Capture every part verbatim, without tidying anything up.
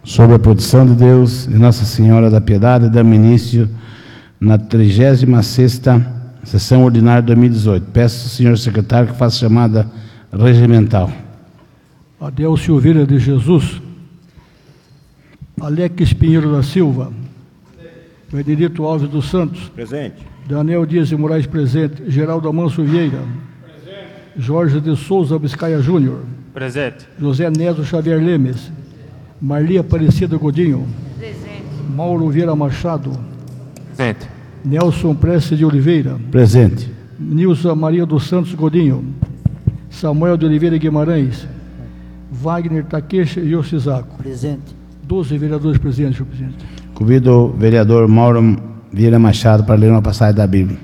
Sob a proteção de Deus e Nossa Senhora da Piedade, damos início na trigésima sexta sessão ordinária de dois mil e dezoito. Peço ao senhor secretário que faça chamada regimental. Adel Silveira de Jesus. Alex Pinheiro da Silva. Benedito Alves dos Santos. Presente. Daniel Dias de Moraes, presente. Geraldo Amanso Vieira. Presente. Jorge de Souza Biscaia Júnior. Presente. José Neto Xavier Lemes. Marli Aparecida Godinho. Presente. Mauro Vieira Machado. Presente. Nelson Prestes de Oliveira. Presente. Nilza Maria dos Santos Godinho. Samuel de Oliveira Guimarães. Wagner Takeshi Yoshizako. Presente. doze vereadores presentes, senhor presidente. Convido o vereador Mauro Vieira Machado para ler uma passagem da Bíblia.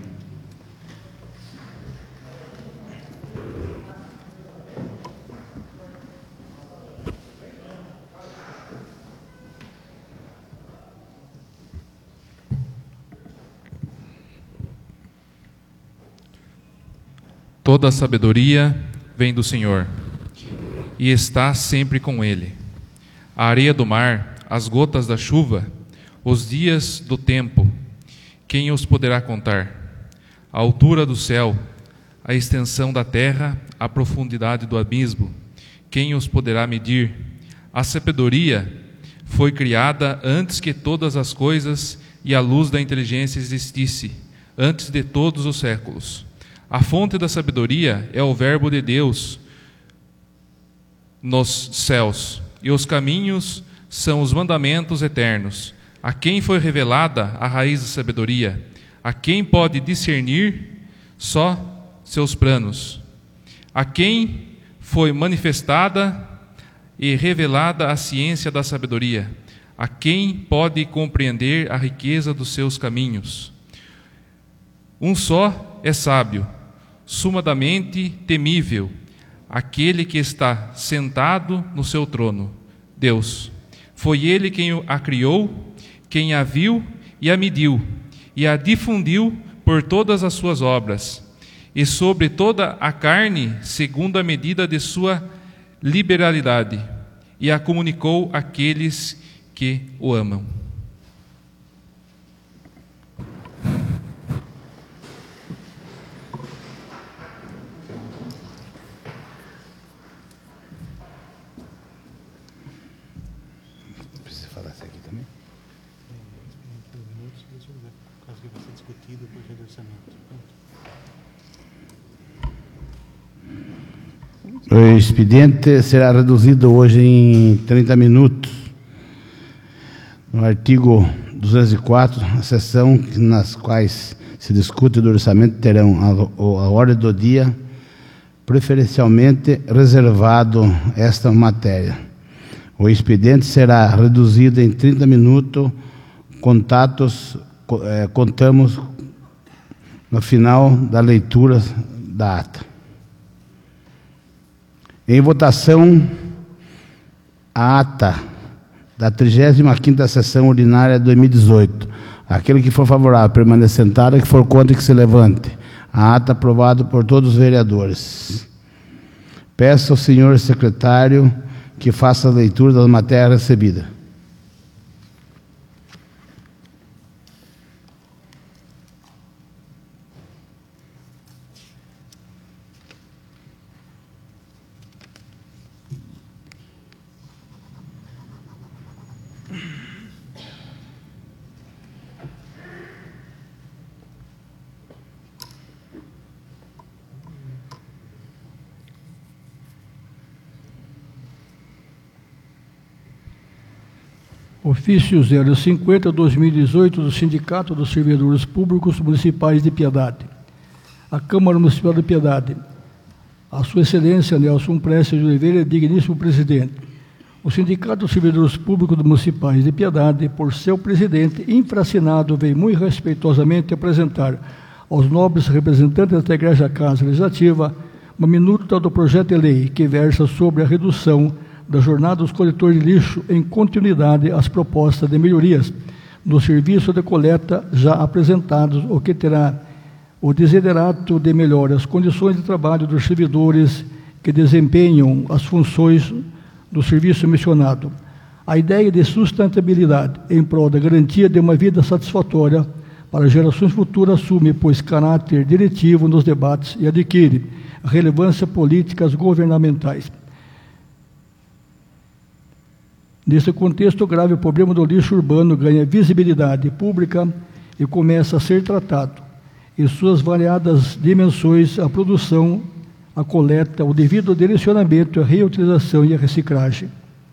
Toda a sabedoria vem do Senhor, e está sempre com Ele. A areia do mar, as gotas da chuva, os dias do tempo, quem os poderá contar? A altura do céu, a extensão da terra, a profundidade do abismo, quem os poderá medir? A sabedoria foi criada antes que todas as coisas, e a luz da inteligência existisse, antes de todos os séculos. A fonte da sabedoria é o verbo de Deus nos céus, e os caminhos são os mandamentos eternos. A quem foi revelada a raiz da sabedoria? A quem pode discernir só seus planos? A quem foi manifestada e revelada a ciência da sabedoria? A quem pode compreender a riqueza dos seus caminhos? Um só é sábio, sumamente temível, aquele que está sentado no seu trono, Deus. Foi Ele quem a criou, quem a viu e a mediu, e a difundiu por todas as suas obras, e sobre toda a carne, segundo a medida de sua liberalidade, e a comunicou àqueles que o amam. O expediente será reduzido hoje em trinta minutos. No artigo duzentos e quatro, a sessão nas quais se discute do orçamento terão a, a ordem do dia preferencialmente reservado esta matéria. O expediente será reduzido em trinta minutos. Contatos, eh, contamos no final da leitura da ata. Em votação, a ata da trigésima quinta sessão ordinária de dois mil e dezoito. Aquele que for favorável, permaneça sentado, que for contra, que se levante. A ata aprovada por todos os vereadores. Peço ao senhor secretário que faça a leitura das matérias recebidas. Ofício zero cinquenta, dois mil e dezoito, do Sindicato dos Servidores Públicos Municipais de Piedade. A Câmara Municipal de Piedade. A Sua Excelência Nelson Prestes de Oliveira, digníssimo presidente. O Sindicato dos Servidores Públicos Municipais de Piedade, por seu presidente infraassinado, vem muito respeitosamente apresentar aos nobres representantes da Igreja Casa Legislativa uma minuta do projeto de lei que versa sobre a redução da jornada dos coletores de lixo em continuidade às propostas de melhorias no serviço de coleta já apresentados, o que terá o desiderato de melhorar as condições de trabalho dos servidores que desempenham as funções do serviço mencionado. A ideia de sustentabilidade em prol da garantia de uma vida satisfatória para gerações futuras assume, pois, caráter diretivo nos debates e adquire relevância políticas governamentais. Nesse contexto, o grave problema do lixo urbano ganha visibilidade pública e começa a ser tratado em suas variadas dimensões: a produção, a coleta, o devido direcionamento, a reutilização e a reciclagem.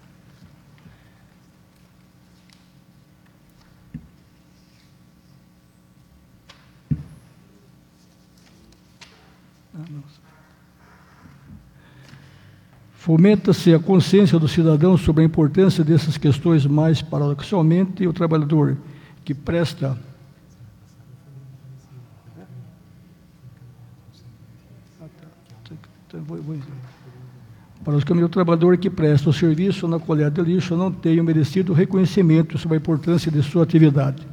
Fomenta-se a consciência do cidadão sobre a importância dessas questões, mais paradoxalmente, o trabalhador que presta para os caminhos, o trabalhador que presta o serviço na coleta de lixo não tem o merecido reconhecimento sobre a importância de sua atividade.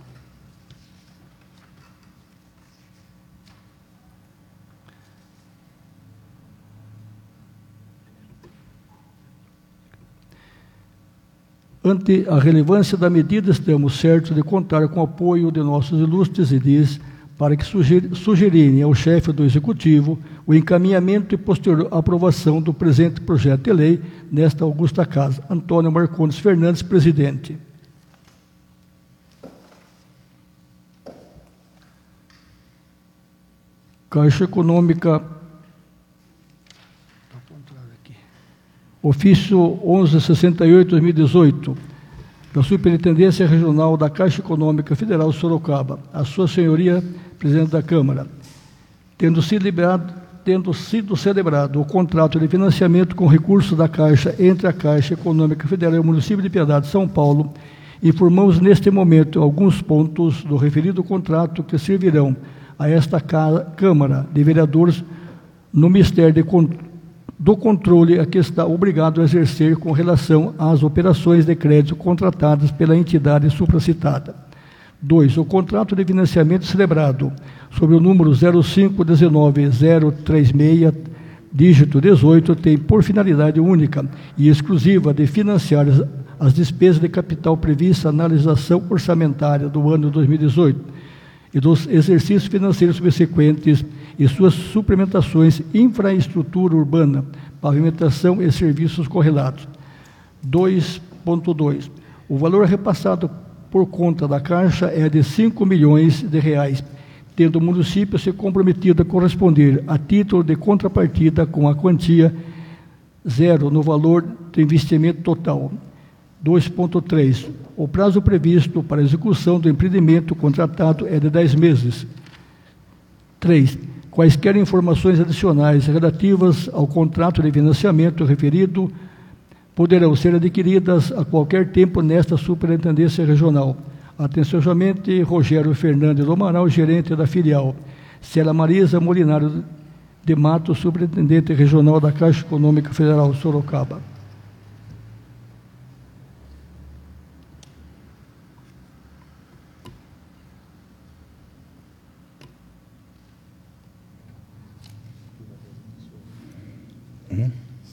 Ante a relevância da medida, estamos certos de contar com o apoio de nossos ilustres edis para que sugerirem ao chefe do Executivo o encaminhamento e posterior aprovação do presente projeto de lei nesta augusta casa. Antônio Marcondes Fernandes, presidente. Caixa Econômica, ofício onze sessenta e oito, dois mil e dezoito, da Superintendência Regional da Caixa Econômica Federal Sorocaba, a Sua Senhoria, Presidente da Câmara, tendo sido liberado, tendo sido celebrado o contrato de financiamento com recursos da Caixa entre a Caixa Econômica Federal e o município de Piedade, São Paulo, informamos neste momento alguns pontos do referido contrato que servirão a esta Câmara de Vereadores no Ministério de Controle do controle a que está obrigado a exercer com relação às operações de crédito contratadas pela entidade supracitada. dois. O contrato de financiamento celebrado sob o número zero cinco um nove zero três seis, dígito dezoito, tem por finalidade única e exclusiva de financiar as, as despesas de capital previstas na analisação orçamentária do ano dois mil e dezoito e dos exercícios financeiros subsequentes e suas suplementações, infraestrutura urbana, pavimentação e serviços correlatos. dois ponto dois. O valor repassado por conta da Caixa é de cinco milhões de reais, tendo o município se comprometido a corresponder a título de contrapartida com a quantia zero no valor do investimento total. dois ponto três. O prazo previsto para a execução do empreendimento contratado é de dez meses. três. Quaisquer informações adicionais relativas ao contrato de financiamento referido poderão ser adquiridas a qualquer tempo nesta Superintendência Regional. Atenciosamente, Rogério Fernandes do Amaral, gerente da filial. Célia Marisa Molinário de Matos, Superintendente Regional da Caixa Econômica Federal, Sorocaba. Hum?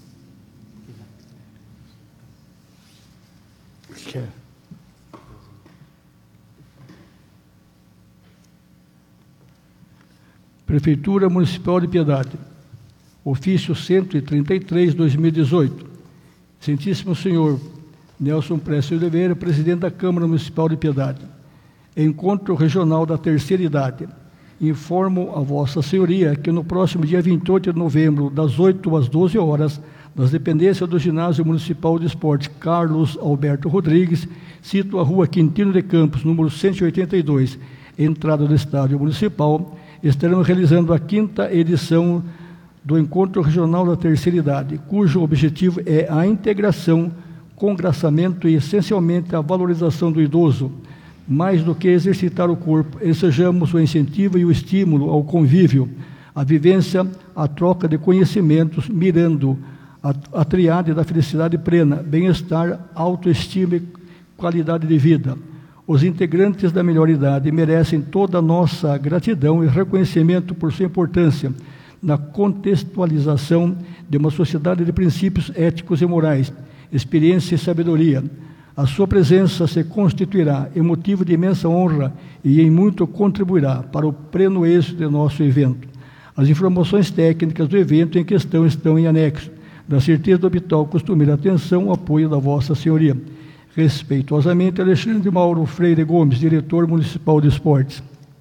Prefeitura Municipal de Piedade, ofício cento e trinta e três, dois mil e dezoito. Excelentíssimo senhor Nelson Prestes Oliveira, presidente da Câmara Municipal de Piedade. Encontro Regional da Terceira Idade. Informo a Vossa Senhoria que no próximo dia vinte e oito de novembro, das oito às doze horas, nas dependências do Ginásio Municipal de Esporte Carlos Alberto Rodrigues, cito a Rua Quintino de Campos, número cento e oitenta e dois, entrada do Estádio Municipal, estaremos realizando a quinta edição do Encontro Regional da Terceira Idade, cujo objetivo é a integração, congraçamento e, essencialmente, a valorização do idoso. Mais do que exercitar o corpo, ensejamos o incentivo e o estímulo ao convívio, a vivência, a troca de conhecimentos, mirando a, a triade da felicidade plena, bem-estar, autoestima e qualidade de vida. Os integrantes da melhor idade merecem toda a nossa gratidão e reconhecimento por sua importância na contextualização de uma sociedade de princípios éticos e morais, experiência e sabedoria. A sua presença se constituirá em motivo de imensa honra e em muito contribuirá para o pleno êxito de nosso evento. As informações técnicas do evento em questão estão em anexo. Da certeza do habitual costumeira atenção, apoio da Vossa Senhoria. Respeitosamente, Alexandre Mauro Freire Gomes, diretor municipal de esportes.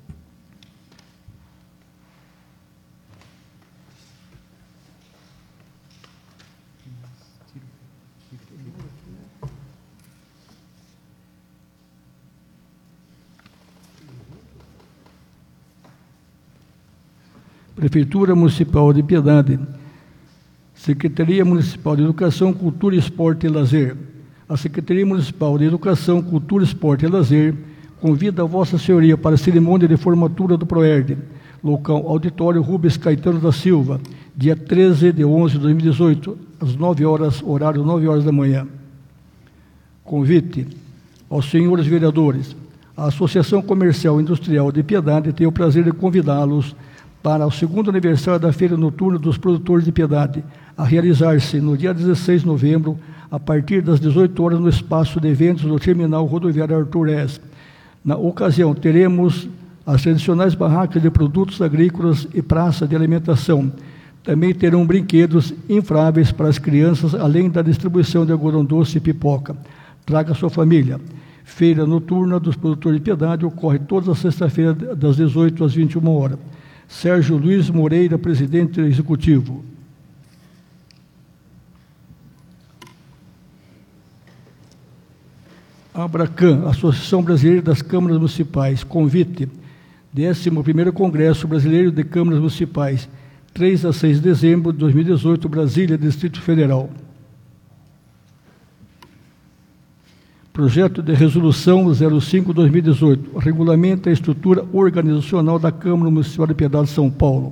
Prefeitura Municipal de Piedade, Secretaria Municipal de Educação, Cultura, Esporte e Lazer. A Secretaria Municipal de Educação, Cultura, Esporte e Lazer convida a Vossa Senhoria para a cerimônia de formatura do PROERD, local Auditório Rubens Caetano da Silva, dia treze de onze de dois mil e dezoito, às nove horas, horário nove horas da manhã. Convite aos senhores vereadores. A Associação Comercial e Industrial de Piedade tem o prazer de convidá-los para o segundo aniversário da Feira Noturna dos Produtores de Piedade, a realizar-se no dia dezesseis de novembro, a partir das dezoito horas, no espaço de eventos do Terminal Rodoviário Arthur Res. Na ocasião, teremos as tradicionais barracas de produtos agrícolas e praça de alimentação. Também terão brinquedos infláveis para as crianças, além da distribuição de algodão doce e pipoca. Traga sua família. Feira Noturna dos Produtores de Piedade ocorre todas as sextas-feiras, das dezoito às vinte e uma horas. Sérgio Luiz Moreira, presidente executivo. Abracan, Associação Brasileira das Câmaras Municipais, convite, décimo primeiro Congresso Brasileiro de Câmaras Municipais, três a seis de dezembro de dois mil e dezoito, Brasília, Distrito Federal. Projeto de Resolução zero cinco barra dois mil e dezoito, regulamenta a estrutura organizacional da Câmara Municipal de Piedade de São Paulo.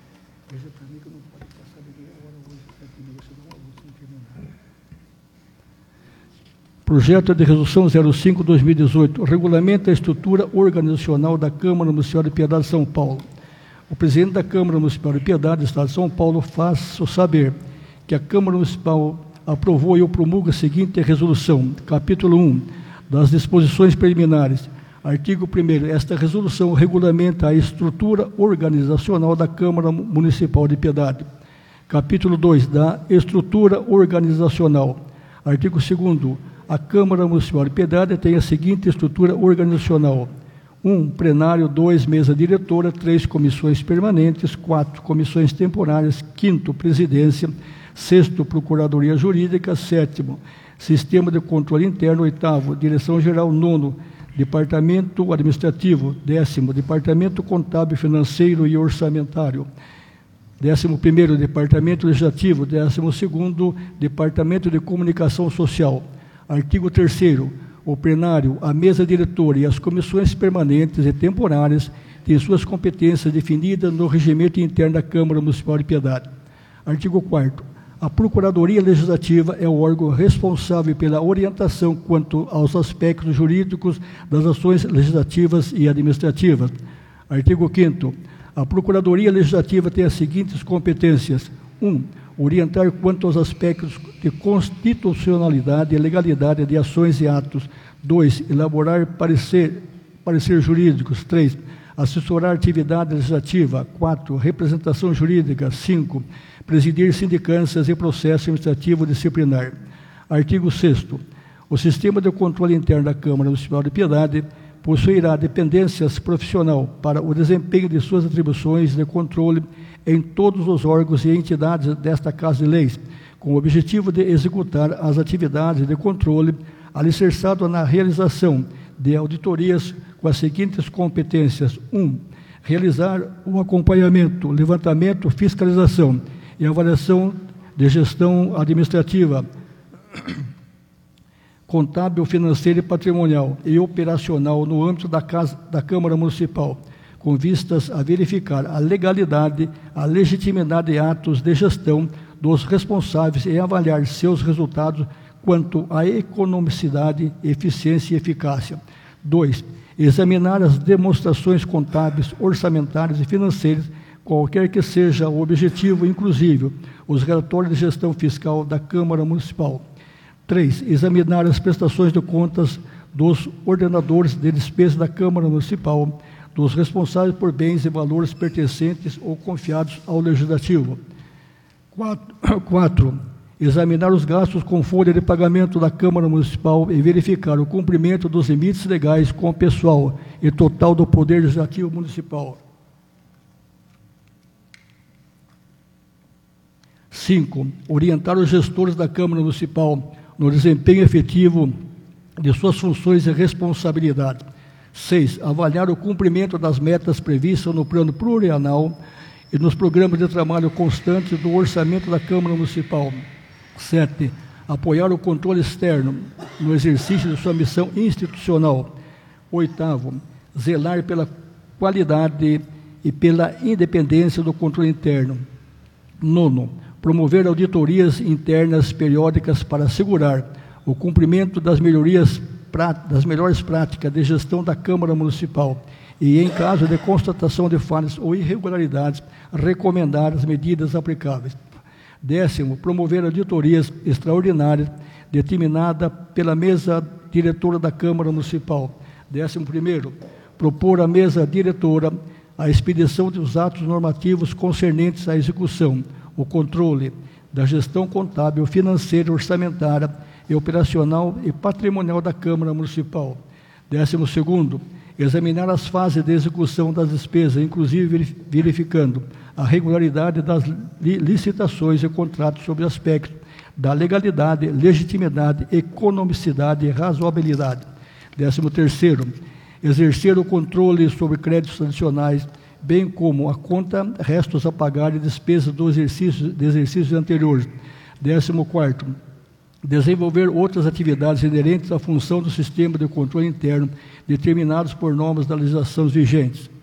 Projeto de Resolução zero cinco barra dois mil e dezoito, regulamenta a estrutura organizacional da Câmara Municipal de Piedade de São Paulo. O presidente da Câmara Municipal de Piedade do Estado de São Paulo faz saber que a Câmara Municipal aprovou e promulga a seguinte resolução. Capítulo um, das disposições preliminares. Artigo primeiro. Esta resolução regulamenta a estrutura organizacional da Câmara Municipal de Piedade. Capítulo dois, da estrutura organizacional. Artigo segundo. A Câmara Municipal de Piedade tem a seguinte estrutura organizacional. um. Plenário. dois. Mesa diretora. três. Comissões permanentes. quatro. Comissões temporárias. quinto. Presidência. Sexto, Procuradoria Jurídica. Sétimo, Sistema de Controle Interno. Oitavo, Direção-Geral. Nono, Departamento Administrativo. Décimo, Departamento Contábil, Financeiro e Orçamentário. Décimo primeiro, Departamento Legislativo. Décimo segundo, Departamento de Comunicação Social. Artigo terceiro. O plenário, a mesa diretora e as comissões permanentes e temporárias têm suas competências definidas no regimento interno da Câmara Municipal de Piedade. Artigo quarto. A Procuradoria Legislativa é o órgão responsável pela orientação quanto aos aspectos jurídicos das ações legislativas e administrativas. Artigo quinto. A Procuradoria Legislativa tem as seguintes competências. um. Orientar quanto aos aspectos de constitucionalidade e legalidade de ações e atos. dois. Elaborar parecer, parecer jurídicos. três. Assessorar atividade legislativa. quatro. Representação jurídica. cinco. Presidir sindicâncias e processo administrativo disciplinar. Artigo sexto. O Sistema de Controle Interno da Câmara Municipal de Piedade possuirá dependências profissional para o desempenho de suas atribuições de controle em todos os órgãos e entidades desta Casa de Leis, com o objetivo de executar as atividades de controle alicerçado na realização de auditorias com as seguintes competências. um. Realizar o acompanhamento, levantamento, fiscalização e avaliação de gestão administrativa, contábil, financeira e patrimonial e operacional no âmbito da, casa, da Câmara Municipal, com vistas a verificar a legalidade, a legitimidade de atos de gestão dos responsáveis e avaliar seus resultados quanto à economicidade, eficiência e eficácia. dois. Examinar as demonstrações contábeis, orçamentárias e financeiras, qualquer que seja o objetivo, inclusive os relatórios de gestão fiscal da Câmara Municipal. três. Examinar as prestações de contas dos ordenadores de despesa da Câmara Municipal, dos responsáveis por bens e valores pertencentes ou confiados ao Legislativo. quatro. Examinar os gastos com folha de pagamento da Câmara Municipal e verificar o cumprimento dos limites legais com o pessoal e total do Poder Legislativo Municipal. cinco. Orientar os gestores da Câmara Municipal no desempenho efetivo de suas funções e responsabilidades. seis. Avaliar o cumprimento das metas previstas no plano plurianual e nos programas de trabalho constantes do orçamento da Câmara Municipal. sete. Apoiar o controle externo no exercício de sua missão institucional. oitavo. Zelar pela qualidade e pela independência do controle interno. nono. Promover auditorias internas periódicas para assegurar o cumprimento das melhorias das melhores práticas de gestão da Câmara Municipal e, em caso de constatação de falhas ou irregularidades, recomendar as medidas aplicáveis. Décimo, promover auditorias extraordinárias determinada pela mesa diretora da Câmara Municipal. Décimo primeiro, propor à mesa diretora a expedição dos atos normativos concernentes à execução, o controle da gestão contábil, financeira, orçamentária e operacional e patrimonial da Câmara Municipal. Décimo segundo, examinar as fases de execução das despesas, inclusive verificando a regularidade das licitações e contratos sobre aspectos da legalidade, legitimidade, economicidade e razoabilidade. Décimo terceiro, exercer o controle sobre créditos adicionais, bem como a conta, restos a pagar e despesas do exercício, de exercícios anteriores. Décimo quarto, desenvolver outras atividades inerentes à função do sistema de controle interno, determinados por normas da legislação vigentes.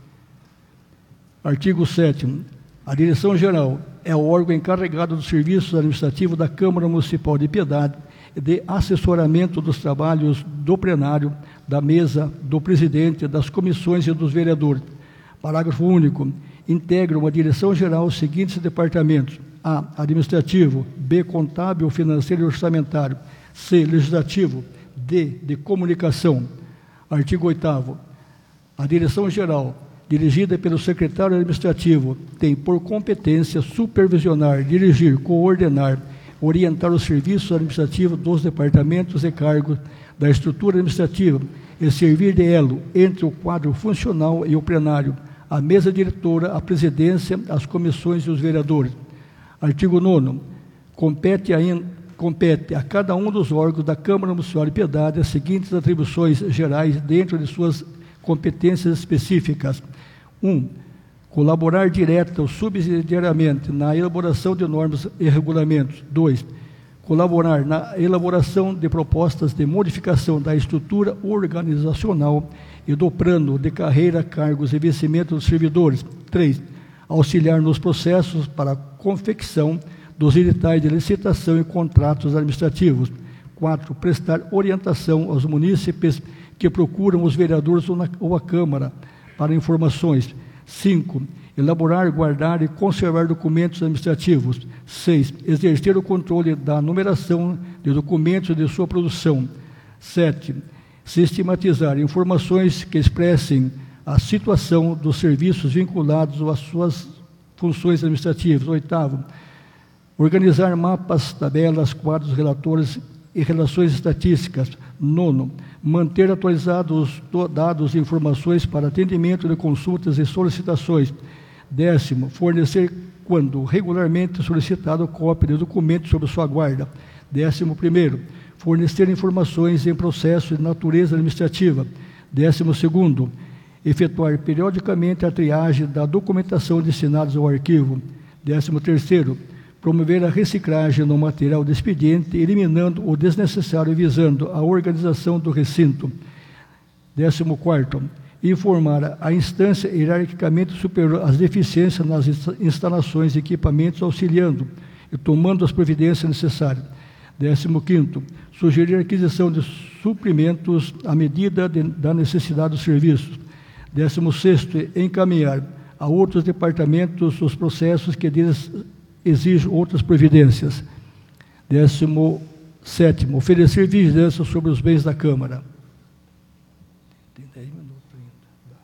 Artigo sétimo. A Direção-Geral é o órgão encarregado dos serviços administrativos da Câmara Municipal de Piedade e de assessoramento dos trabalhos do plenário, da mesa, do presidente, das comissões e dos vereadores. Parágrafo único. Integram a Direção-Geral os seguintes departamentos: A. Administrativo. B. Contábil, financeiro e orçamentário. C. Legislativo. D. De comunicação. Artigo oitavo. A Direção-Geral, dirigida pelo secretário administrativo, tem por competência supervisionar, dirigir, coordenar, orientar os serviços administrativos dos departamentos e cargos da estrutura administrativa e servir de elo entre o quadro funcional e o plenário, a mesa diretora, a presidência, as comissões e os vereadores. Artigo nono. Compete a, in, compete a cada um dos órgãos da Câmara Municipal de Piedade as seguintes atribuições gerais dentro de suas competências específicas. um. Colaborar direta ou subsidiariamente na elaboração de normas e regulamentos. dois. Colaborar na elaboração de propostas de modificação da estrutura organizacional e do plano de carreira, cargos e vencimento dos servidores. três. Auxiliar nos processos para a confecção dos editais de licitação e contratos administrativos. quatro. Prestar orientação aos munícipes que procuram os vereadores ou a Câmara para informações. cinco. Elaborar, guardar e conservar documentos administrativos. seis. Exercer o controle da numeração de documentos de sua produção. sete. Sistematizar informações que expressem a situação dos serviços vinculados às suas funções administrativas. Oitavo. Organizar mapas, tabelas, quadros, relatores e relações estatísticas. Nono. Manter atualizados dados e informações para atendimento de consultas e solicitações. Décimo. Fornecer, quando regularmente solicitado, cópia de documentos sobre sua guarda. Décimo primeiro. Fornecer informações em processos de natureza administrativa. Décimo segundo. Efetuar periodicamente a triagem da documentação destinada ao arquivo. Décimo terceiro. Promover a reciclagem no material de expediente, eliminando o desnecessário e visando a organização do recinto. Décimo quarto. Informar a instância hierarquicamente superior às deficiências nas instalações e equipamentos, auxiliando e tomando as providências necessárias. Décimo quinto. Sugerir a aquisição de suprimentos à medida de, da necessidade dos serviços. Décimo sexto. Encaminhar a outros departamentos os processos que deles exige outras providências. Décimo Sétimo, oferecer vigilância sobre os bens da Câmara. Tem dez minutos ainda.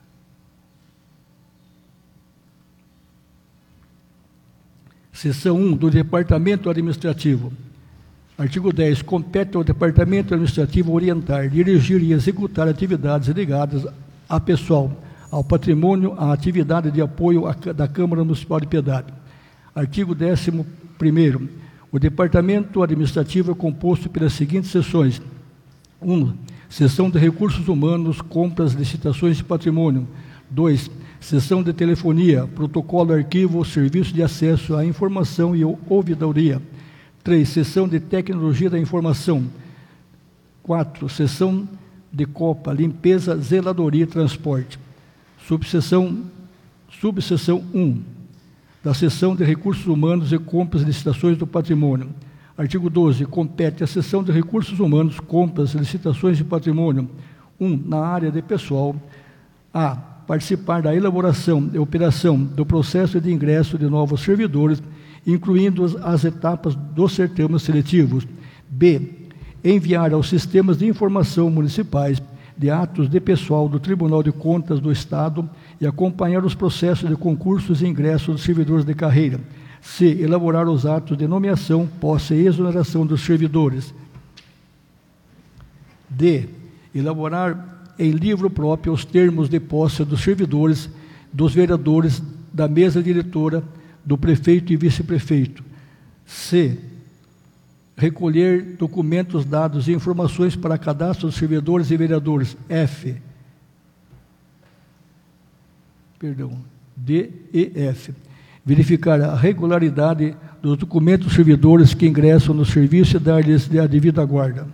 Seção um do Departamento Administrativo. Artigo dez. Compete ao Departamento Administrativo orientar, dirigir e executar atividades ligadas a pessoal, ao patrimônio, à atividade de apoio da Câmara Municipal de Piedade. Artigo décimo primeiro. O Departamento Administrativo é composto pelas seguintes seções. um. Seção de Recursos Humanos, Compras, Licitações e Patrimônio. dois. Seção de Telefonia, Protocolo, Arquivo, Serviço de Acesso à Informação e Ouvidoria. três. Seção de Tecnologia da Informação. quatro. Seção de Copa, Limpeza, Zeladoria e Transporte. Subseção, subseção um. Da Seção de Recursos Humanos e Compras e Licitações do Patrimônio. Artigo doze. Compete à Seção de Recursos Humanos, Compras, Licitações e Patrimônio. um. Na área de pessoal. A. Participar da elaboração e operação do processo de ingresso de novos servidores, incluindo as, as etapas dos certames seletivos. B. Enviar aos sistemas de informação municipais de atos de pessoal do Tribunal de Contas do Estado e acompanhar os processos de concursos e ingresso dos servidores de carreira. C. Elaborar os atos de nomeação, posse e exoneração dos servidores. D. Elaborar em livro próprio os termos de posse dos servidores, dos vereadores, da mesa diretora, do prefeito e vice-prefeito. C. Recolher documentos, dados e informações para cadastro dos servidores e vereadores. F. Perdão. D e F. Verificar a regularidade dos documentos dos servidores que ingressam no serviço e dar-lhes a devida guarda.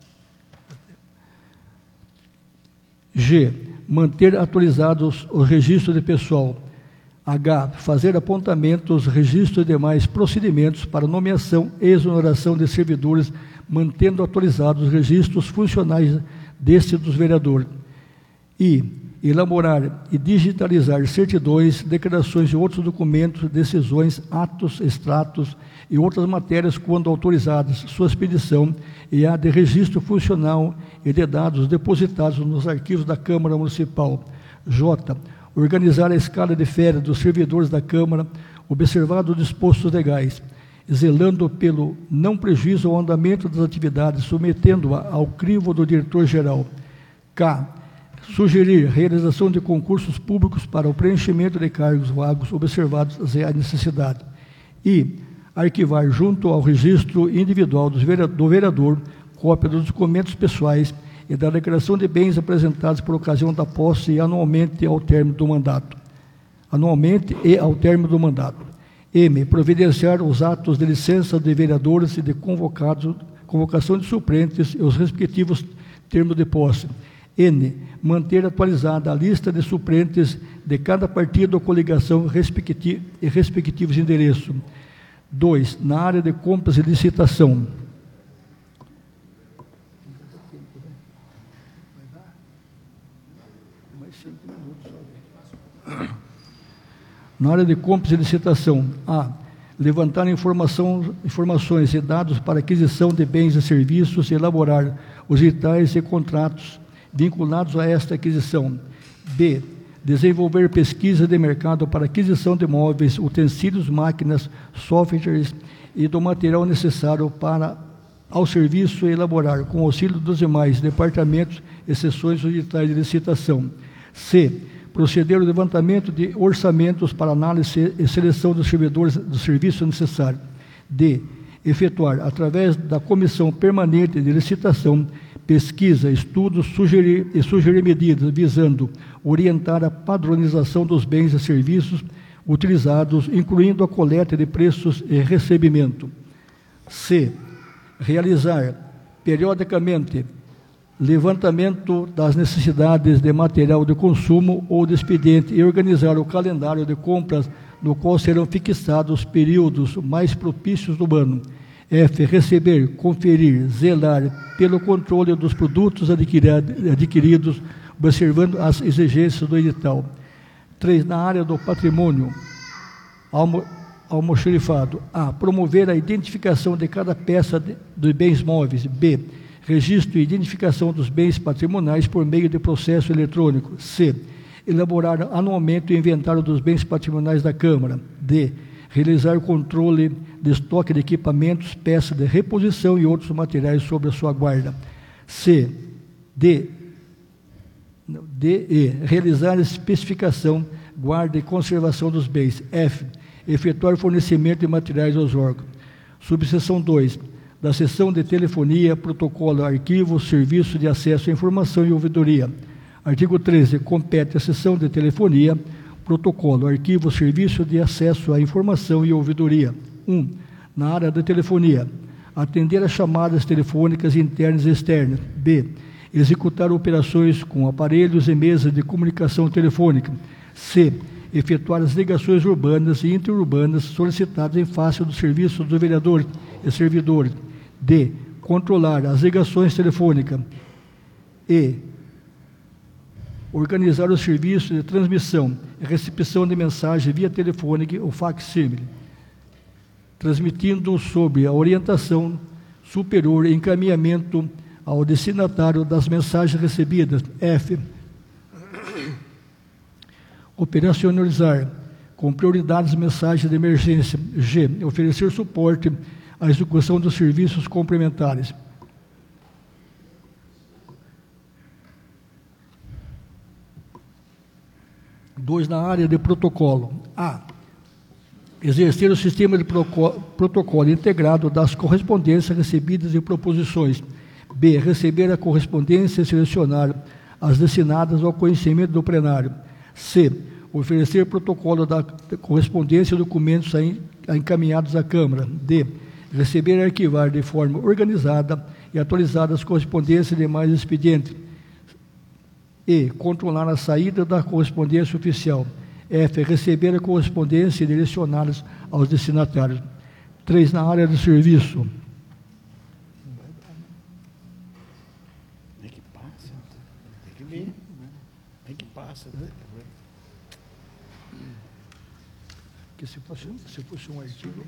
G. Manter atualizados os registros de pessoal. H. Fazer apontamentos, registros e demais procedimentos para nomeação e exoneração de servidores, mantendo atualizados os registros funcionais deste dos vereadores. I. Elaborar e digitalizar certidões, declarações e outros documentos, decisões, atos, extratos e outras matérias quando autorizadas sua expedição e a de registro funcional e de dados depositados nos arquivos da Câmara Municipal. J. Organizar a escala de férias dos servidores da Câmara, observado os dispostos legais, zelando pelo não prejuízo ao andamento das atividades, submetendo-a ao crivo do diretor-geral. K. Sugerir realização de concursos públicos para o preenchimento de cargos vagos, observados a necessidade. I. Arquivar junto ao registro individual do vereador cópia dos documentos pessoais e da declaração de bens apresentados por ocasião da posse e anualmente ao término do mandato. Anualmente e ao término do mandato. M. Providenciar os atos de licença de vereadores e de convocados, convocação de suplentes e os respectivos termos de posse. N. Manter atualizada a lista de suplentes de cada partido ou coligação respecti e respectivos endereços. dois. Na área de compras e licitação. Na área de compras e licitação. A. Levantar informação, informações e dados para aquisição de bens e serviços e elaborar os editais e contratos vinculados a esta aquisição. B. Desenvolver pesquisa de mercado para aquisição de móveis, utensílios, máquinas, softwares e do material necessário para ao serviço e elaborar, com auxílio dos demais departamentos e seções, os editais de licitação. C. Proceder ao levantamento de orçamentos para análise e seleção dos servidores do serviço necessário. D. Efetuar, através da Comissão Permanente de Licitação, pesquisa, estudos sugerir, e sugerir medidas visando orientar a padronização dos bens e serviços utilizados, incluindo a coleta de preços e recebimento. C. Realizar periodicamente levantamento das necessidades de material de consumo ou de expediente e organizar o calendário de compras no qual serão fixados os períodos mais propícios do ano. F. Receber, conferir, zelar pelo controle dos produtos adquiridos, observando as exigências do edital. três. Na área do patrimônio, almoxarifado. A. Promover a identificação de cada peça de, de bens móveis. B. Registro e identificação dos bens patrimoniais por meio de processo eletrônico. C. Elaborar anualmente o inventário dos bens patrimoniais da Câmara. D. Realizar controle de estoque de equipamentos, peças de reposição e outros materiais sobre a sua guarda. C. D. D. E. Realizar especificação, guarda e conservação dos bens. F. Efetuar fornecimento de materiais aos órgãos. Subseção dois. Da seção de telefonia, protocolo, arquivo, serviço de acesso à informação e ouvidoria. Artigo treze. Compete à seção de telefonia, protocolo, arquivo, serviço de acesso à informação e ouvidoria. um. Na área da telefonia, atender a chamadas telefônicas internas e externas. B. Executar operações com aparelhos e mesas de comunicação telefônica. C. Efetuar as ligações urbanas e interurbanas solicitadas em face do serviço do vereador e servidor. D. Controlar as ligações telefônicas. E. Organizar o serviço de transmissão e recepção de mensagem via telefônica ou facsímile, transmitindo sob a orientação superior e encaminhamento ao destinatário das mensagens recebidas. F. Operacionalizar com prioridade as mensagens de emergência. G. Oferecer suporte à execução dos serviços complementares. dois. Na área de protocolo. A. Exercer o sistema de protocolo integrado das correspondências recebidas e proposições. B. Receber a correspondência e selecionar as destinadas ao conhecimento do plenário. C. Oferecer protocolo da correspondência e documentos encaminhados à Câmara. D. Receber e arquivar de forma organizada e atualizada as correspondências e demais expedientes. E. Controlar a saída da correspondência oficial. F. Receber a correspondência direcionada aos destinatários. três. Na área de serviço. É que passa, tem que ver, é que passa. Que se fosse, se fosse um artigo...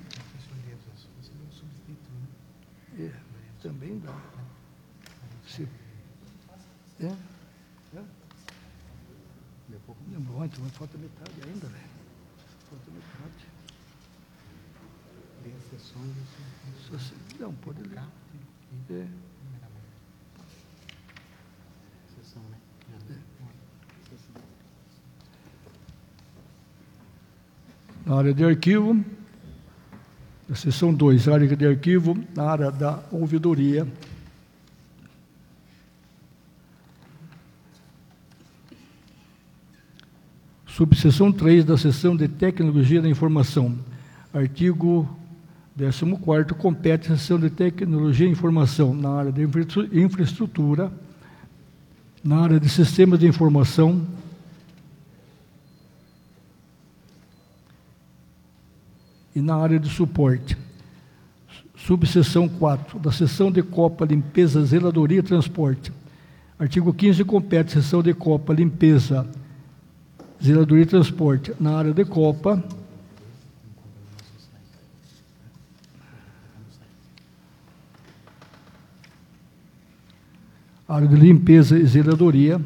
É, também dá. Se, é, é. Lembrou antes, mas falta metade ainda, velho. Falta metade. Tem sessões. Não, pode ler. É. Sessão, né? Na área de arquivo, na seção dois, área de arquivo, na área da ouvidoria. Subseção três da seção de tecnologia da informação. Artigo décimo quarto, compete a seção de tecnologia e informação na área de infraestrutura, na área de sistemas de informação, e na área de suporte. Subseção quatro, da seção de Copa, limpeza, zeladoria e transporte. Artigo quinze, compete a seção de Copa, limpeza, zeladoria e transporte. Na área de Copa, área de limpeza e zeladoria,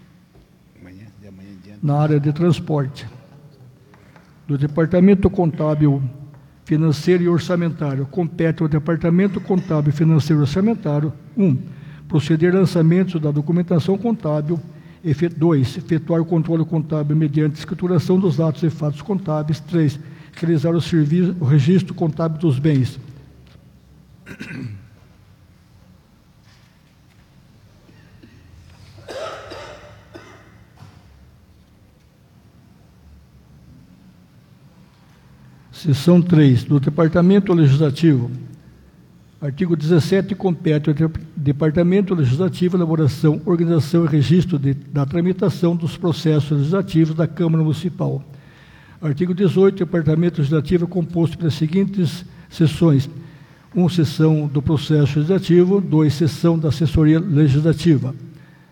na área de transporte. Do Departamento Contábil, Financeiro e Orçamentário, compete ao Departamento Contábil, Financeiro e Orçamentário, um, proceder ao lançamento da documentação contábil, dois, efetuar o controle contábil mediante escrituração dos atos e fatos contábeis, três, realizar o, serviço, o registro contábil dos bens. Seção três, do Departamento Legislativo. Artigo dezessete, compete ao Departamento Legislativo a elaboração, organização e registro de, da tramitação dos processos legislativos da Câmara Municipal. Artigo dezoito, o Departamento Legislativo é composto pelas seguintes seções. um, Seção do Processo Legislativo. dois, Seção da Assessoria Legislativa.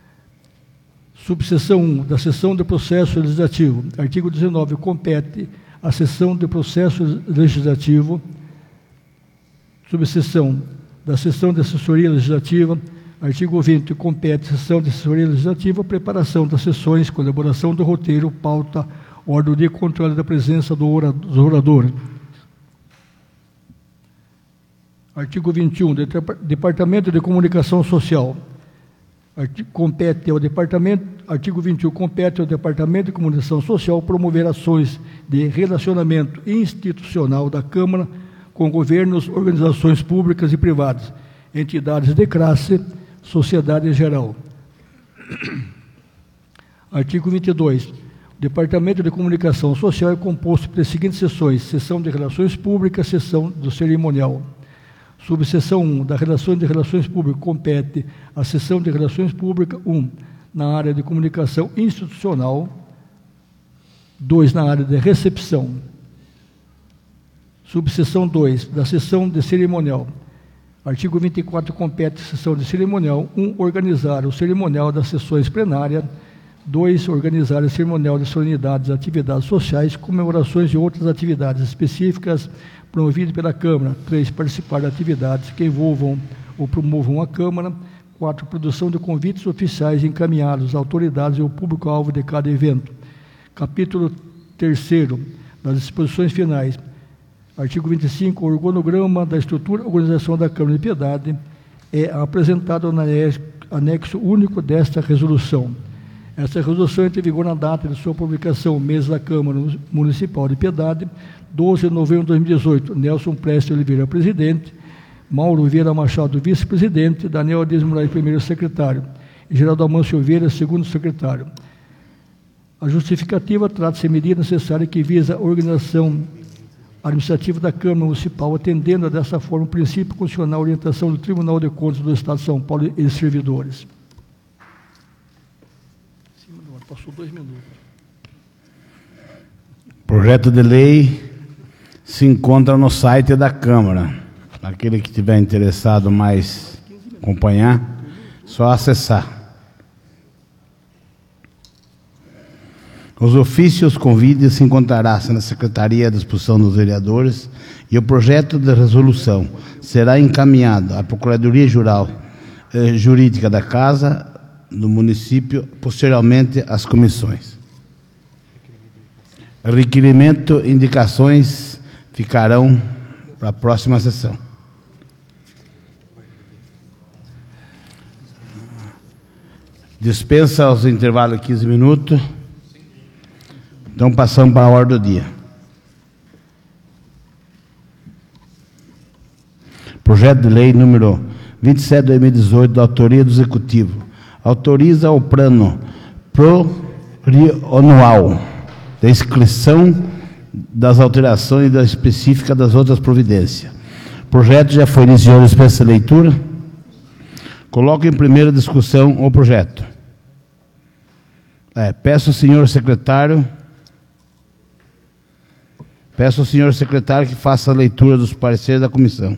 Subseção um, da Seção do Processo Legislativo. Artigo dezenove, compete a seção de processo legislativo, subseção da sessão de assessoria legislativa, artigo vinte, compete a sessão de assessoria legislativa, preparação das sessões, com elaboração do roteiro, pauta, ordem de controle da presença do orador. Artigo vinte e um, Departamento de Comunicação Social. Artigo, compete ao Departamento, artigo vinte e um, compete ao Departamento de Comunicação Social promover ações de relacionamento institucional da Câmara com governos, organizações públicas e privadas, entidades de classe, sociedade em geral. Artigo vinte e dois. O Departamento de Comunicação Social é composto pelas seguintes seções: seção de Relações Públicas, seção do Cerimonial. Subseção um, da Relações de Relações Públicas, compete a seção de Relações Públicas, um, na área de comunicação institucional, dois, na área de recepção. Subseção dois, da seção de cerimonial. Artigo vinte e quatro, compete a seção de cerimonial, um, organizar o cerimonial das sessões plenárias, dois, organizar o cerimonial de solenidades, atividades sociais, comemorações e outras atividades específicas promovidas pela Câmara, três, participar de atividades que envolvam ou promovam a Câmara, quatro, produção de convites oficiais encaminhados às autoridades e ao público-alvo de cada evento. Capítulo terceiro, das disposições finais. Artigo vinte e cinco, o organograma da estrutura e organização da Câmara de Piedade é apresentado no anexo único desta resolução. Esta resolução entra em vigor na data de sua publicação, mesa da Câmara Municipal de Piedade, doze de novembro de dois mil e dezoito. Nelson Prestes Oliveira, presidente. Mauro Vieira Machado, vice-presidente. Daniel Dias Moraes, primeiro secretário. E Geraldo Amâncio Oliveira, segundo secretário. A justificativa trata-se de medida necessária que visa a organização administrativa da Câmara Municipal, atendendo dessa forma o princípio constitucional, orientação do Tribunal de Contas do Estado de São Paulo e servidores. Passou dois minutos. Projeto de lei se encontra no site da Câmara. Aquele que estiver interessado mais acompanhar, só acessar. Os ofícios convites se encontrará na Secretaria à disposição dos vereadores e o projeto de resolução será encaminhado à Procuradoria Geral eh, Jurídica da Casa do município, posteriormente às comissões. Requerimento e indicações ficarão para a próxima sessão. Dispensa os intervalos de quinze minutos. Então, passamos para a ordem do dia. Projeto de lei número vinte e sete de dois mil e dezoito, da autoria do Executivo, autoriza o plano plurianual da inscrição das alterações da específica das outras providências. O projeto já foi iniciado a dispensa de leitura. Coloco em primeira discussão o projeto. É, peço ao senhor secretário, peço ao senhor secretário que faça a leitura dos pareceres da comissão.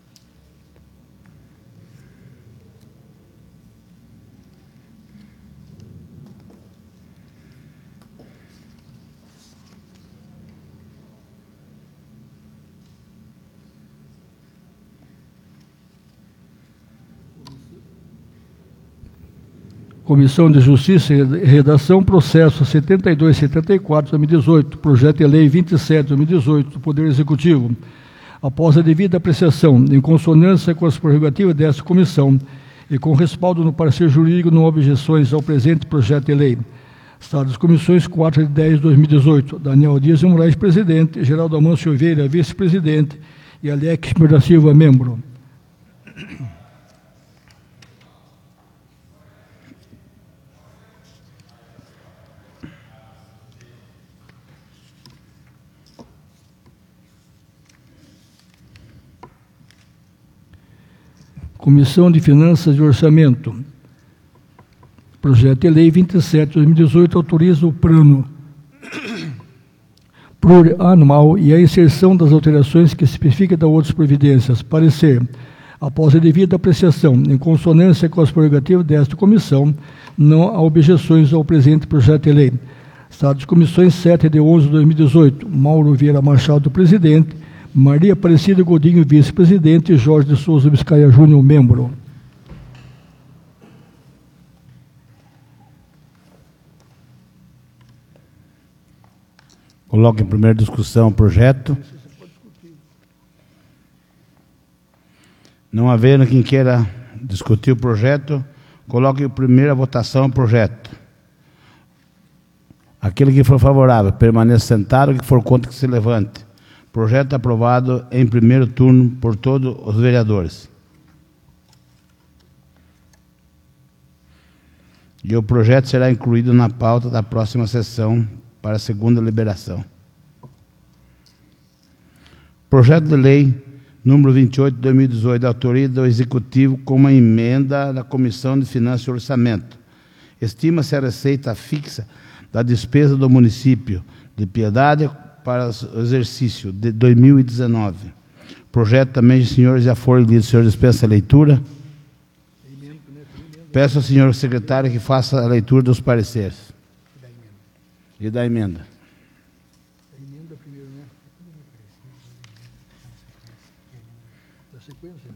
Comissão de Justiça e Redação, processo setenta e dois setenta e quatro de dois mil e dezoito, projeto de lei vinte e sete de dois mil e dezoito do Poder Executivo, após a devida apreciação, em consonância com as prerrogativas desta comissão e com respaldo no parecer jurídico, não há objeções ao presente projeto de lei. Estado das Comissões, quatro de dez de dois mil e dezoito, Daniel Dias de Moraes, presidente, Geraldo Amâncio Oliveira, vice-presidente, e Alex da Silva, membro. Comissão de Finanças e Orçamento. Projeto de lei vinte e sete de dois mil e dezoito autoriza o plano plurianual e a inserção das alterações que se especificam da outras providências. Parecer. Após a devida apreciação, em consonância com as prerrogativas desta comissão, não há objeções ao presente projeto de lei. Sala das Comissões, sete de onze de dois mil e dezoito, Mauro Vieira Machado, presidente, Maria Aparecida Godinho, vice-presidente, e Jorge de Souza Biscaia Júnior, membro. Coloque em primeira discussão o projeto. Não havendo quem queira discutir o projeto, coloque em primeira votação o projeto. Aquele que for favorável, permaneça sentado, que for contra, que se levante. Projeto aprovado em primeiro turno por todos os vereadores. E o projeto será incluído na pauta da próxima sessão para a segunda liberação. Projeto de lei número vinte e oito de dois mil e dezoito, da autoria do Executivo, com uma emenda da Comissão de Finanças e Orçamento. Estima-se a receita fixa da despesa do município de Piedade para o exercício de dois mil e dezenove. Projeto também, senhores, já foi lido. O senhor dispensa a leitura? Peço ao senhor secretário que faça a leitura dos pareceres. E da emenda. A emenda primeiro, né? Da sequência.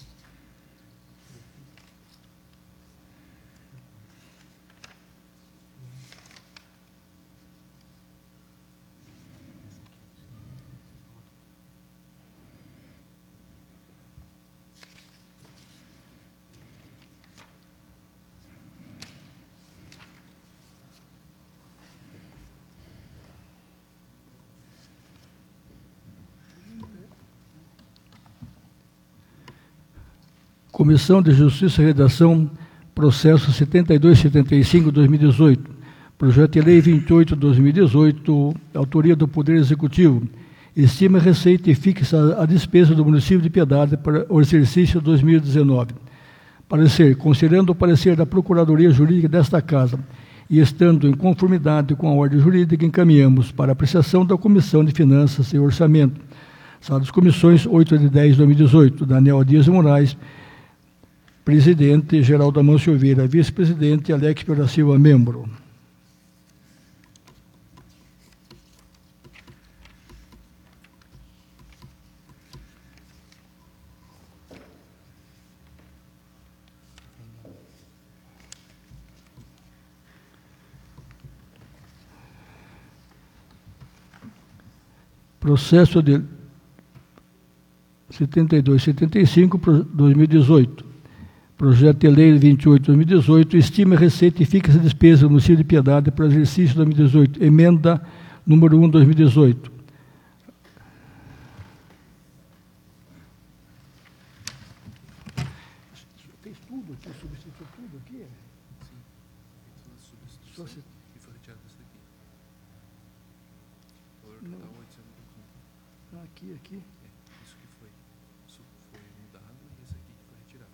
Comissão de Justiça e Redação, processo setenta e dois setenta e cinco de dois mil e dezoito, projeto de lei vinte e oito de dois mil e dezoito, autoria do Poder Executivo, estima a receita e fixa a despesa do município de Piedade para o exercício dois mil e dezenove. Parecer, considerando o parecer da Procuradoria Jurídica desta Casa e estando em conformidade com a ordem jurídica, encaminhamos para apreciação da Comissão de Finanças e Orçamento. Sala das Comissões, oito de dez de dois mil e dezoito, Daniel Dias de Moraes, presidente, Geraldo Amâncio Silveira, vice-presidente, Alex Pereira Silva, membro. Processo de setenta e dois setenta e cinco, dois mil e dezoito. Projeto de lei vinte e oito de dois mil e dezoito, estima a receita e fixa a despesa do município de Piedade para o exercício dois mil e dezoito. Emenda número um de dois mil e dezoito. Fez tudo aqui, substituiu tudo aqui? Sim. Só se... E foi retirado desse daqui. Não. Aqui, aqui. É, isso que foi. Isso foi mudado e esse aqui que foi retirado.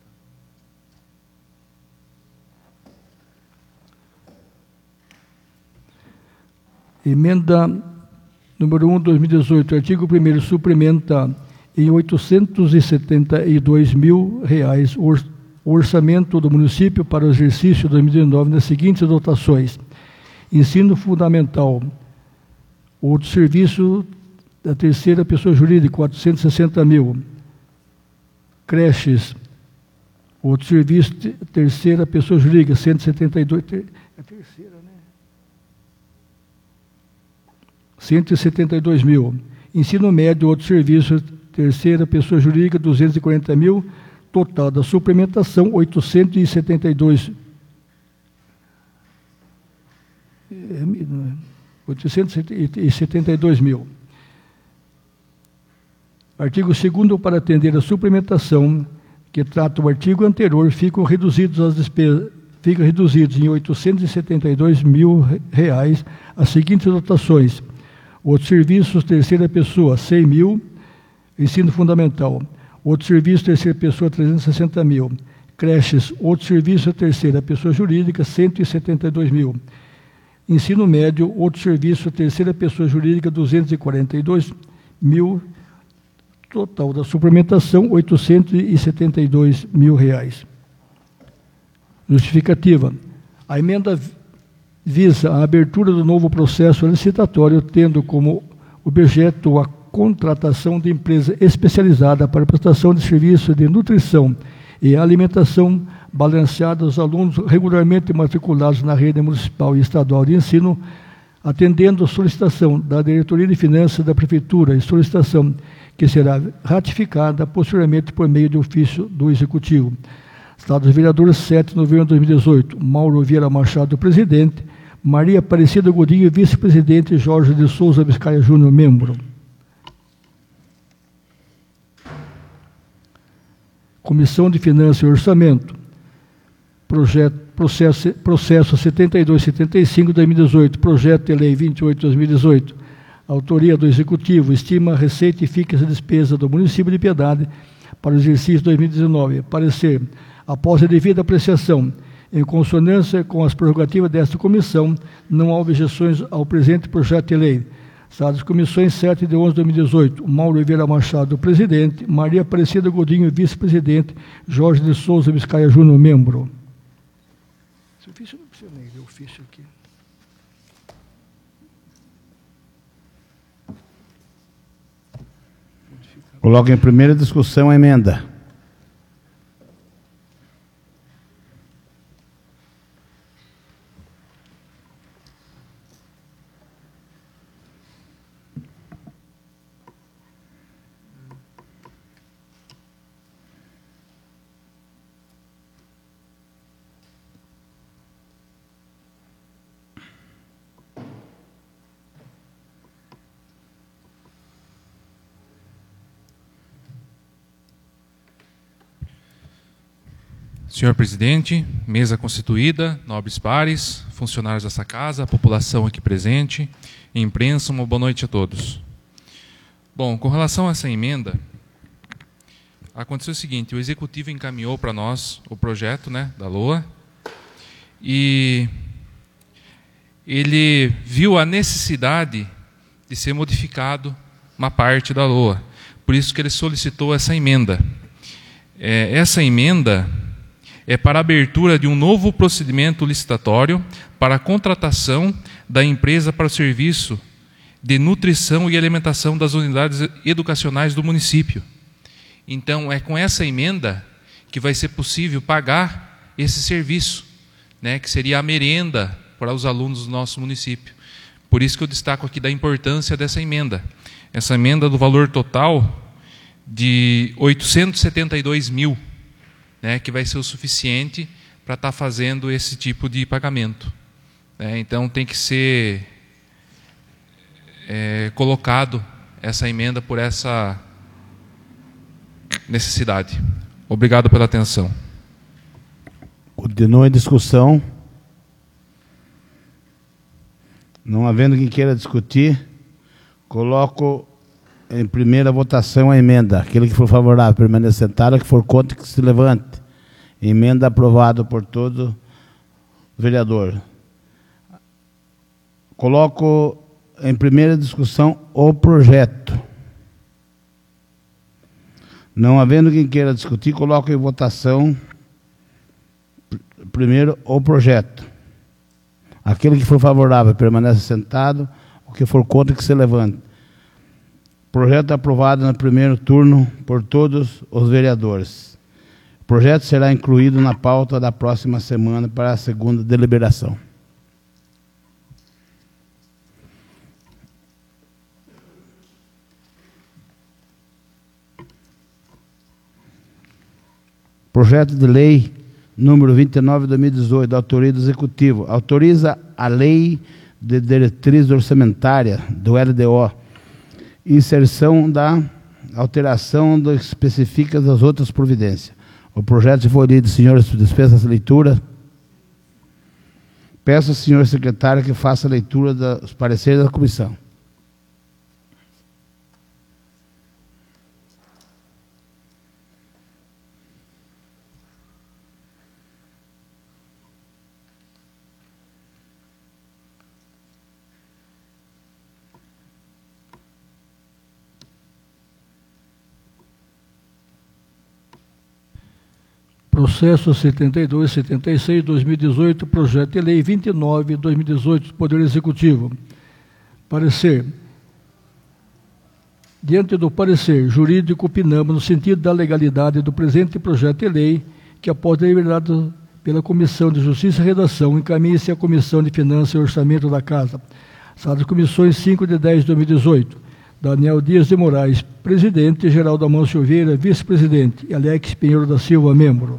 Emenda número um de dois mil e dezoito, artigo primeiro, suplementa em oitocentos e setenta e dois mil reais o orçamento do município para o exercício dois mil e dezenove nas seguintes dotações: ensino fundamental, outro serviço da terceira pessoa jurídica, quatrocentos e sessenta mil, creches, outro serviço, terceira pessoa jurídica, cento e setenta e dois, ter, a terceira, né? cento e setenta e dois mil. Ensino médio, outro serviço, terceira pessoa jurídica, duzentos e quarenta mil. Total da suplementação, oitocentos e setenta e dois. oitocentos e setenta e dois mil. Artigo segundo, para atender a suplementação que trata o artigo anterior, ficam reduzidos as despesas, ficam reduzidos em oitocentos e setenta e dois mil reais as seguintes dotações: outros serviços, terceira pessoa, cem mil, ensino fundamental. Outro serviço, terceira pessoa, trezentos e sessenta mil. Creches, outro serviço, terceira pessoa jurídica, cento e setenta e dois mil. Ensino médio, outro serviço, terceira pessoa jurídica, duzentos e quarenta e dois mil. Total da suplementação, oitocentos e setenta e dois mil reais. Justificativa. A emenda visa a abertura do novo processo licitatório, tendo como objeto a contratação de empresa especializada para prestação de serviços de nutrição e alimentação balanceada aos alunos regularmente matriculados na rede municipal e estadual de ensino, atendendo a solicitação da Diretoria de Finanças da Prefeitura e solicitação que será ratificada posteriormente por meio de ofício do Executivo. Estado dos Vereadores, sete de novembro de dois mil e dezoito. Mauro Vieira Machado, presidente. Maria Aparecida Godinho, vice-presidente. Jorge de Souza Biscaia Júnior, membro. Comissão de Finanças e Orçamento. Projeto, processo, processo setenta e dois setenta e cinco de dois mil e dezoito. Projeto de Lei vinte e oito de dois mil e dezoito. Autoria do Executivo. Estima a receita e fixa a despesa do município de Piedade para o exercício dois mil e dezenove. Parecer. Após a devida apreciação, em consonância com as prerrogativas desta comissão, não há objeções ao presente projeto de lei. Estados Comissões, sete de onze de dois mil e dezoito. Mauro Oliveira Machado, presidente. Maria Aparecida Godinho, vice-presidente. Jorge de Souza Biscaia Júnior, membro. Esse ofício não precisa nem ver o ofício aqui. Coloco em primeira discussão a emenda. Senhor presidente, mesa constituída, nobres pares, funcionários dessa casa, população aqui presente, imprensa, uma boa noite a todos. Bom, com relação a essa emenda, aconteceu o seguinte: o Executivo encaminhou para nós o projeto, né, da L O A, e ele viu a necessidade de ser modificado uma parte da L O A. Por isso que ele solicitou essa emenda. É, essa emenda é para a abertura de um novo procedimento licitatório para a contratação da empresa para o serviço de nutrição e alimentação das unidades educacionais do município. Então, é com essa emenda que vai ser possível pagar esse serviço, né, que seria a merenda para os alunos do nosso município. Por isso que eu destaco aqui da importância dessa emenda. Essa emenda do valor total de oitocentos e setenta e dois mil, né, que vai ser o suficiente para estar fazendo esse tipo de pagamento. É, então tem que ser é, colocado essa emenda por essa necessidade. Obrigado pela atenção. Continua a discussão. Não havendo quem queira discutir, coloco em primeira votação a emenda. Aquele que for favorável, permaneça sentado. Que for contra, que se levante. Emenda aprovada por todo o vereador. Coloco em primeira discussão o projeto. Não havendo quem queira discutir, coloco em votação primeiro o projeto. Aquele que for favorável, permanece sentado. O que for contra, que se levante. Projeto aprovado no primeiro turno por todos os vereadores. O projeto será incluído na pauta da próxima semana para a segunda deliberação. Projeto de lei número vinte e nove de dois mil e dezoito, da autoria do Executivo, autoriza a Lei de Diretriz Orçamentária do L D O, inserção da alteração das específicas das outras providências. O projeto, se for lido, senhores, dispensa essa leitura. Peço ao senhor secretário que faça a leitura dos pareceres da comissão. O Processo setenta e dois, setenta e seis, dois mil e dezoito, Projeto de Lei vinte e nove, dois mil e dezoito, Poder Executivo. Parecer. Diante do parecer jurídico, opinamos no sentido da legalidade do presente projeto de lei, que após deliberado pela Comissão de Justiça e Redação, encaminhe-se à Comissão de Finanças e Orçamento da Casa. Sala das Comissões cinco de dez de dois mil e dezoito. Daniel Dias de Moraes, presidente, Geraldo Amâncio Vieira, vice-presidente, e Alex Pinheiro da Silva, membro.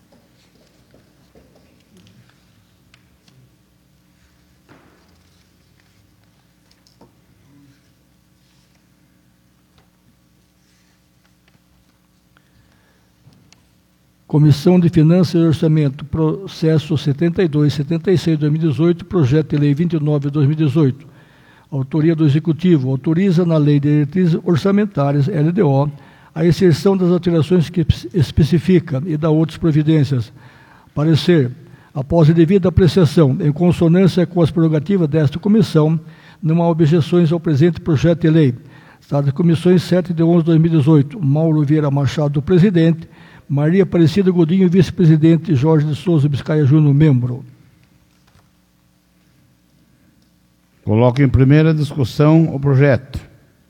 Comissão de Finanças e Orçamento, processo setenta e dois, setenta e seis de dois mil e dezoito, projeto de lei vinte e nove de dois mil e dezoito. Autoria do Executivo, autoriza na Lei de Diretrizes Orçamentárias, L D O, a inserção das alterações que especifica e da outras providências. Parecer, após a devida apreciação, em consonância com as prerrogativas desta comissão, não há objeções ao presente projeto de lei. Sala das Comissões sete de onze de dois mil e dezoito, Mauro Vieira Machado, presidente, Maria Aparecida Godinho, vice-presidente, Jorge de Souza Biscaia Júnior, membro. Coloco em primeira discussão o projeto.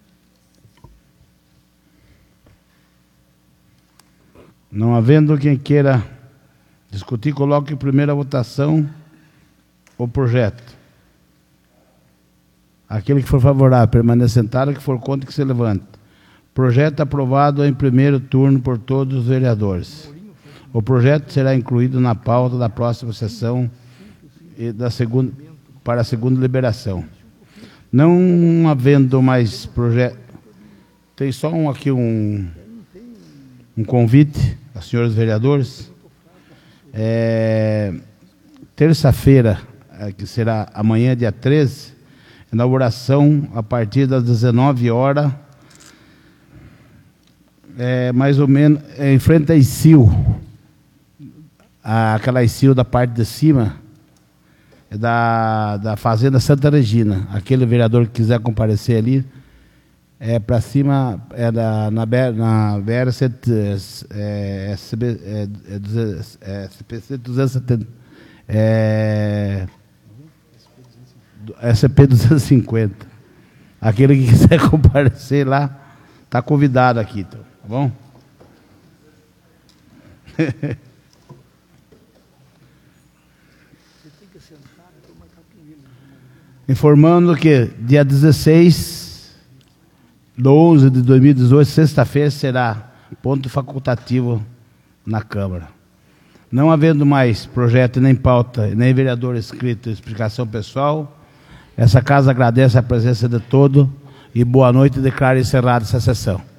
Não havendo quem queira discutir, coloco em primeira votação o projeto. Aquele que for favorável, permaneça sentado, que for contra, que se levante. Projeto aprovado em primeiro turno por todos os vereadores. O projeto será incluído na pauta da próxima sessão e da segunda, para a segunda liberação. Não havendo mais projeto... Tem só um, aqui um, um convite aos senhores vereadores. É, terça-feira, que será amanhã, dia treze, inauguração a partir das dezenove horas, é, mais ou menos, é, em frente à I C I L, aquela I C I L da parte de cima, é da, da Fazenda Santa Regina. Aquele vereador que quiser comparecer ali, é para cima, é da, na, na B R C duzentos e setenta, é, S P duzentos e cinquenta. Aquele que quiser comparecer lá, está convidado aqui, então, tá bom? Informando que dia dezesseis de onze de dois mil e dezoito, sexta-feira, será ponto facultativo na Câmara. Não havendo mais projeto, nem pauta, nem vereador escrito, explicação pessoal, essa casa agradece a presença de todos e boa noite e declara encerrada essa sessão.